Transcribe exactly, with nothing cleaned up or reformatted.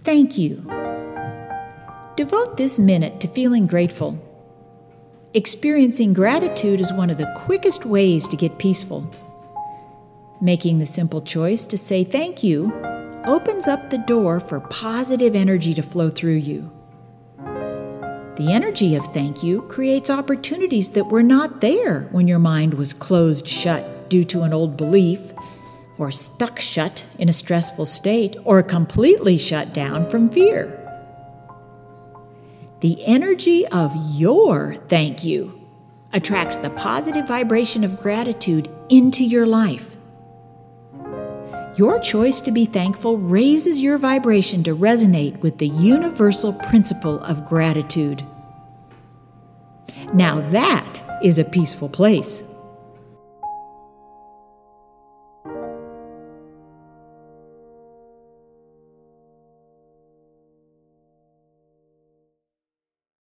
Thank you. Devote this minute to feeling grateful. Experiencing gratitude is one of the quickest ways to get peaceful. Making the simple choice to say thank you opens up the door for positive energy to flow through you. The energy of thank you creates opportunities that were not there when your mind was closed shut due to an old belief, or stuck shut in a stressful state, or completely shut down from fear. The energy of your thank you attracts the positive vibration of gratitude into your life. Your choice to be thankful raises your vibration to resonate with the universal principle of gratitude. Now that is a peaceful place.